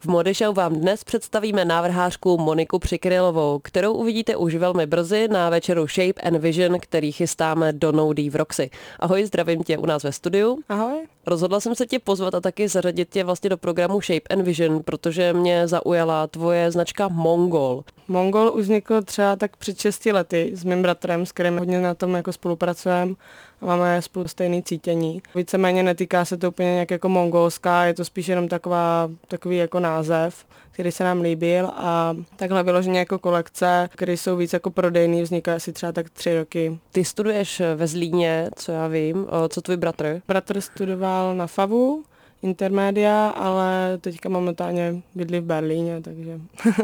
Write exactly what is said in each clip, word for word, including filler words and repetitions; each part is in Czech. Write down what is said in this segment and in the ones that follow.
V Mody Show vám dnes představíme návrhářku Moniku Přikrylovou, kterou uvidíte už velmi brzy na večeru Shape and Vision, který chystáme do No D v Roxy. Ahoj, zdravím tě u nás ve studiu. Ahoj. Rozhodla jsem se tě pozvat a taky zařadit tě vlastně do programu Shape and Vision, protože mě zaujala tvoje značka Mongol. Mongol už vznikl třeba tak před šesti lety s mým bratrem, s kterým hodně na tom jako spolupracujeme a máme spolu stejné cítění. Víceméně netýká se to úplně nějak jako mongolská, je to spíš jenom taková, takový jako název, který se nám líbil a takhle vyloženě jako kolekce, které jsou víc jako prodejný, vznikají asi třeba tak tři roky. Ty studuješ ve Zlíně, co já vím, co tvůj bratr? Bratr studoval na FAVu, intermédia, ale teďka momentálně bydlí v Berlíně, takže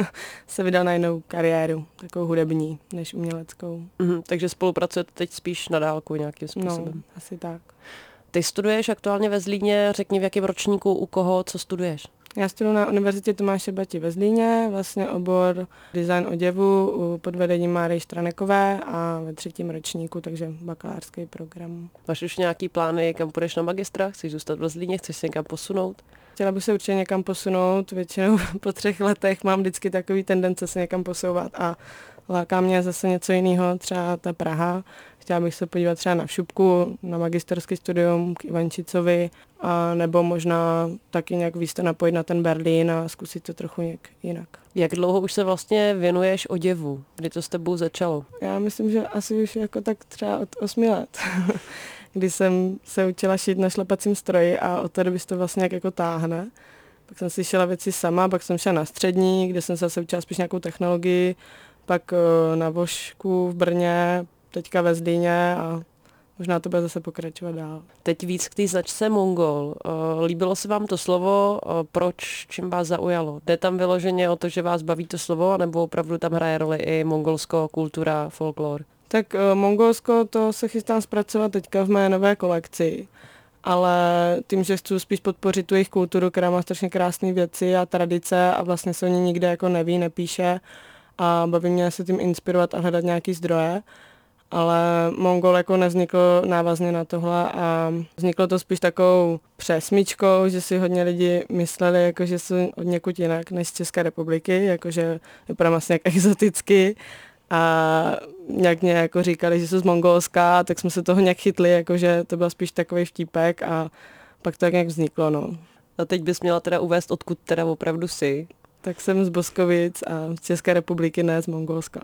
se vydal na jinou kariéru, takovou hudební než uměleckou. Mhm, takže spolupracujete teď spíš na dálku nějakým způsobem. No, asi tak. Ty studuješ aktuálně ve Zlíně, řekni v jakém ročníku, u koho, co studuješ? Já studuji na Univerzitě Tomáše Bati ve Zlíně, vlastně obor design oděvu pod vedením Máry Štranekové a ve třetím ročníku, takže bakalářský program. Máš už nějaký plány, kam půjdeš na magistra? Chceš zůstat ve Zlíně? Chceš se někam posunout? Chtěla bych se určitě někam posunout, většinou po třech letech mám vždycky takový tendence se někam posouvat a láká mě zase něco jiného, třeba ta Praha. Chtěla bych se podívat třeba na Šupku, na magisterský studium k Ivančicovi, a nebo možná taky nějak víc to napojit na ten Berlín a zkusit to trochu nějak jinak. Jak dlouho už se vlastně věnuješ oděvu? Kdy to s tebou začalo? Já myslím, že asi už jako tak třeba od osmi let, kdy jsem se učila šít na šlepacím stroji a od té doby se to vlastně jak jako táhne. Pak jsem si šila věci sama, pak jsem šla na střední, kde jsem se zase učila spíš nějakou technologii, pak na Vošku v Brně, teďka ve Zlíně a možná to bude zase pokračovat dál. Teď víc k té značce Mongol. Líbilo se vám to slovo? Proč? Čím vás zaujalo? Jde tam vyloženě o to, že vás baví to slovo, anebo opravdu tam hraje roli i mongolsko, kultura, folklor? Tak mongolsko to se chystám zpracovat teďka v mé nové kolekci. Ale tím, že chci spíš podpořit tu jejich kulturu, která má strašně krásné věci a tradice a vlastně se o ní nikde jako neví, nepíše a baví mě se tím inspirovat a hledat nějaký zdroje. Ale Mongol jako nevznikl návazně na tohle a vzniklo to spíš takovou přesmyčkou, že si hodně lidi mysleli, jako, že jsou od někud jinak než z České republiky, jakože vypadám asi nějak exoticky a nějak mě jako říkali, že jsou z Mongolska, tak jsme se toho nějak chytli, jakože to byl spíš takový vtípek a pak to tak nějak vzniklo. No. A teď bys měla teda uvést, odkud teda opravdu jsi. Tak jsem z Boskovic a z České republiky, ne z Mongolska.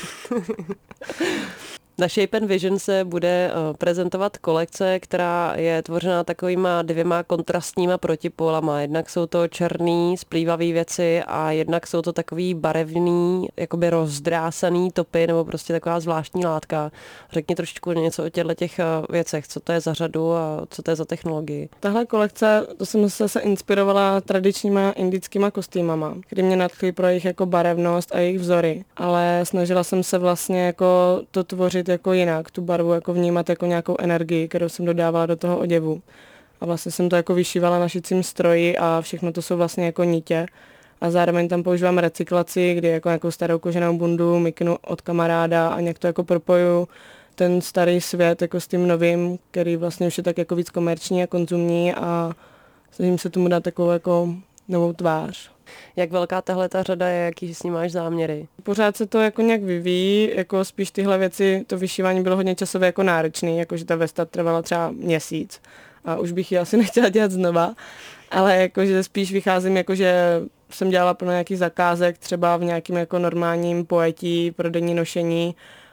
Na Shape and Vision se bude prezentovat kolekce, která je tvořena takovýma dvěma kontrastníma protipólama. Jednak jsou to černý, splývavý věci a jednak jsou to takový barevný, jakoby rozdrásaný topy nebo prostě taková zvláštní látka. Řekni trošičku něco o těchto těch věcech, co to je za řadu a co to je za technologii. Tahle kolekce, to jsem se, se inspirovala tradičníma indickýma kostýmama, který mě nadchly pro jejich jako barevnost a jejich vzory, ale snažila jsem se vlastně jako to tvořit jako jinak, tu barvu jako vnímat jako nějakou energii, kterou jsem dodávala do toho oděvu. A vlastně jsem to jako vyšívala na šicím stroji a všechno to jsou vlastně jako nitě. A zároveň tam používám recyklaci, kdy jako nějakou starou koženou bundu myknu od kamaráda a nějak to jako propoju ten starý svět jako s tím novým, který vlastně už je tak jako víc komerční a konzumní a snažím se tomu dát takovou jako novou tvář. Jak velká tahle ta řada je, jaký s ní máš záměry? Pořád se to jako nějak vyvíjí, jako spíš tyhle věci, to vyšívání bylo hodně časově jako náročný, jakože ta vesta trvala třeba měsíc a už bych ji asi nechtěla dělat znova, ale jakože spíš vycházím, jakože jsem dělala plno nějakých zakázek, třeba v nějakým jako normálním pojetí, prodejní nošení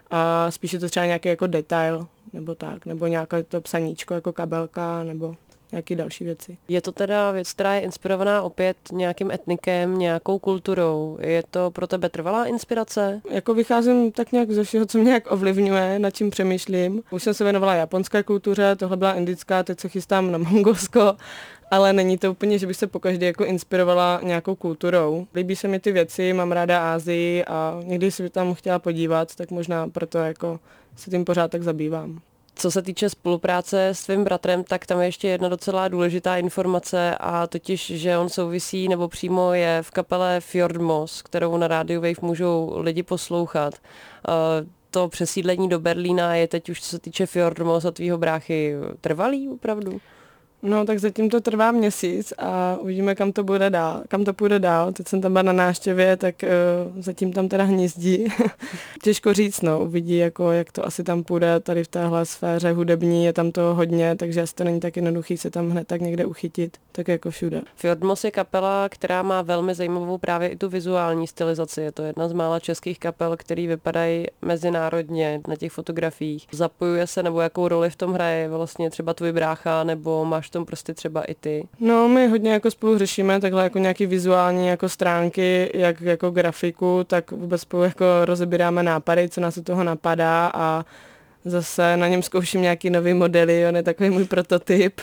a spíš je to třeba nějaký jako detail, nebo tak, nebo nějaké to psaníčko jako kabelka, nebo nějaké další věci. Je to teda věc, která je inspirovaná opět nějakým etnikem, nějakou kulturou. Je to pro tebe trvalá inspirace? Jako vycházím tak nějak ze všeho, co mě jak ovlivňuje, nad čím přemýšlím. Už jsem se věnovala japonské kultuře, tohle byla indická, teď se chystám na Mongolsko, ale není to úplně, že bych se pokaždé jako inspirovala nějakou kulturou. Líbí se mi ty věci, mám ráda Asii a někdy si tam chtěla podívat, tak možná proto jako se tím pořád tak zabývám. Co se týče spolupráce s tvým bratrem, tak tam je ještě jedna docela důležitá informace a totiž, že on souvisí nebo přímo je v kapele Fjordmos, kterou na rádiu Wave můžou lidi poslouchat. To přesídlení do Berlína je teď už, co se týče Fjordmos a tvýho bráchy, trvalý opravdu? No, tak zatím to trvá měsíc a uvidíme, kam to bude dál, kam to půjde dál. Teď jsem tam byla na návštěvě, tak uh, zatím tam teda hnízdí. Těžko říct, no, uvidí, jako, jak to asi tam půjde tady v téhle sféře hudební, je tam toho hodně, takže asi to není tak jednoduchý se tam hned tak někde uchytit, tak jako všude. Fjordmoss je kapela, která má velmi zajímavou právě i tu vizuální stylizaci. Je to jedna z mála českých kapel, který vypadají mezinárodně na těch fotografiích. Zapojuje se, nebo jakou roli v tom hraje vlastně třeba tvůj brácha, nebo máš v tom prostě třeba i ty? No, my hodně jako spolu řešíme takhle jako nějaký vizuální jako stránky, jak jako grafiku, tak vůbec spolu jako rozebíráme nápady, co nás u toho napadá a zase na něm zkouším nějaký nový modely, on je takový můj prototyp.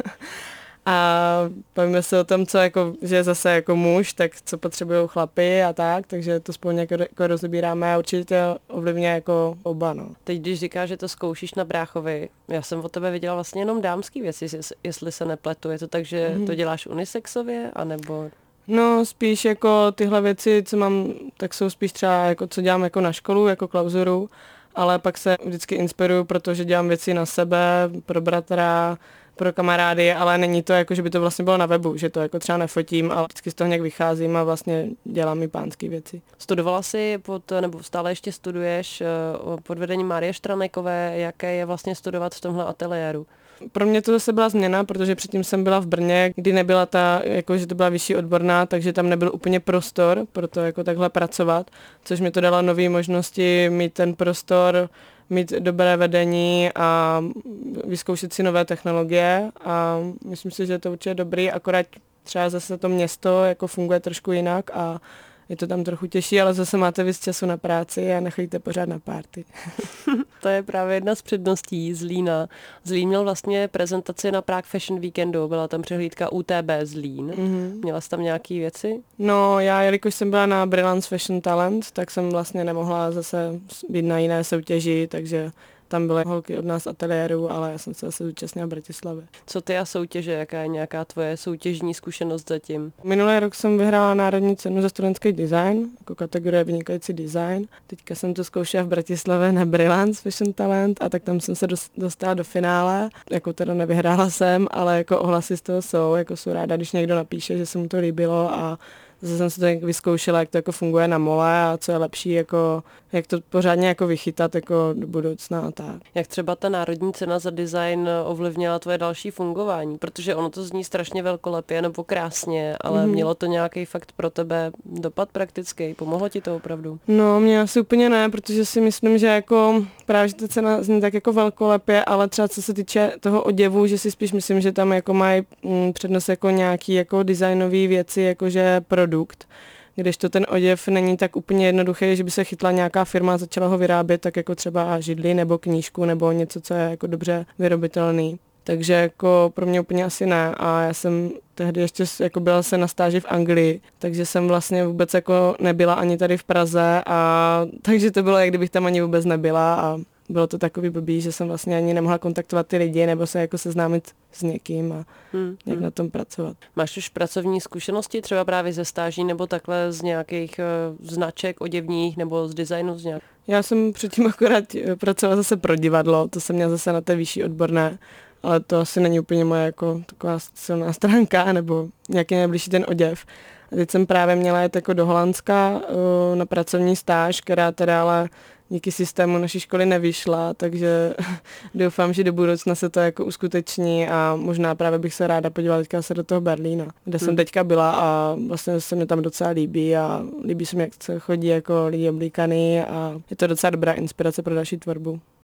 A bavíme se o tom, co jako, že je zase jako muž, tak co potřebují chlapy a tak, takže to spolu nějak jako rozebíráme a určitě ovlivně jako oba, no. Teď, když říkáš, že to zkoušíš na bráchovi, já jsem od tebe viděla vlastně jenom dámský věci, jestli se nepletu. Je to tak, že hmm. to děláš unisexově, anebo... No, spíš jako tyhle věci, co mám, tak jsou spíš třeba jako co dělám jako na školu, jako klauzuru, ale pak se vždycky inspiruju, protože dělám věci na sebe, pro bratra, pro kamarády, ale není to jako, že by to vlastně bylo na webu, že to jako třeba nefotím, ale vždycky z toho nějak vycházím a vlastně dělám i pánský věci. Studovala jsi pod, nebo stále ještě studuješ pod vedením Márie Štranekové, jaké je vlastně studovat v tomhle ateliéru? Pro mě to zase byla změna, protože předtím jsem byla v Brně, kdy nebyla ta, jako že to byla vyšší odborná, takže tam nebyl úplně prostor pro to jako takhle pracovat, což mi to dalo nové možnosti mít ten prostor, mít dobré vedení a vyzkoušet si nové technologie a myslím si, že je to určitě dobrý, akorát třeba zase to město jako funguje trošku jinak a je to tam trochu těžší, ale zase máte víc času na práci a nechodíte pořád na párty. To je právě jedna z předností Zlína. Zlín měl vlastně prezentaci na Prague Fashion Weekendu, byla tam přehlídka U T B Zlín. Mm-hmm. Měla jsi tam nějaký věci? No, já, jelikož jsem byla na Brilance Fashion Talent, tak jsem vlastně nemohla zase být na jiné soutěži, takže tam byly holky od nás ateliéru, ale já jsem se zase zúčastnila v Bratislavě. Co ty a soutěže? Jaká je nějaká tvoje soutěžní zkušenost zatím? Minulý rok jsem vyhrála národní cenu za studentský design, jako kategorie vynikající design. Teďka jsem to zkoušela v Bratislavě na Brilance Fashion Talent a tak tam jsem se dostala do finále. Jako teda nevyhrála jsem, ale jako ohlasy z toho jsou, jako jsou ráda, když někdo napíše, že se mu to líbilo a zase jsem se to vyzkoušela, jak to jako funguje na mole a co je lepší, jako, jak to pořádně jako vychytat jako do budoucna a tak. Jak třeba ta národní cena za design ovlivnila tvoje další fungování? Protože ono to zní strašně velkolepě nebo krásně, ale mm-hmm. mělo to nějaký fakt pro tebe dopad praktický? Pomohlo ti to opravdu? No, mě asi úplně ne, protože si myslím, že jako právě že ta cena zní tak jako velkolepě, ale třeba co se týče toho oděvu, že si spíš myslím, že tam jako mají mm, přednost jako nějaký jako designové věci, jakože produkt, kdežto ten oděv není tak úplně jednoduchý, že by se chytla nějaká firma a začala ho vyrábět, tak jako třeba židli nebo knížku nebo něco, co je jako dobře vyrobitelný. Takže jako pro mě úplně asi ne a já jsem tehdy ještě jako byla se na stáži v Anglii, takže jsem vlastně vůbec jako nebyla ani tady v Praze a takže to bylo, jak kdybych tam ani vůbec nebyla a bylo to takový blbý, že jsem vlastně ani nemohla kontaktovat ty lidi nebo se jako seznámit s někým a hmm, nějak hmm. na tom pracovat. Máš už pracovní zkušenosti třeba právě ze stáží nebo takhle z nějakých uh, značek oděvních nebo z designu z nějak? Já jsem předtím akorát pracovala zase pro divadlo, to jsem měla zase na té vyšší odborné, ale to asi není úplně moje jako taková silná stránka nebo nějaký nejbližší ten oděv. A teď jsem právě měla jet jako do Holandska uh, na pracovní stáž, která teda ale díky systému naší školy nevyšla, takže doufám, že do budoucna se to jako uskuteční a možná právě bych se ráda podívala teďka se do toho Berlína, kde hmm. jsem teďka byla a vlastně se mi tam docela líbí a líbí se mi, jak se chodí jako lidi oblíkaný a je to docela dobrá inspirace pro další tvorbu.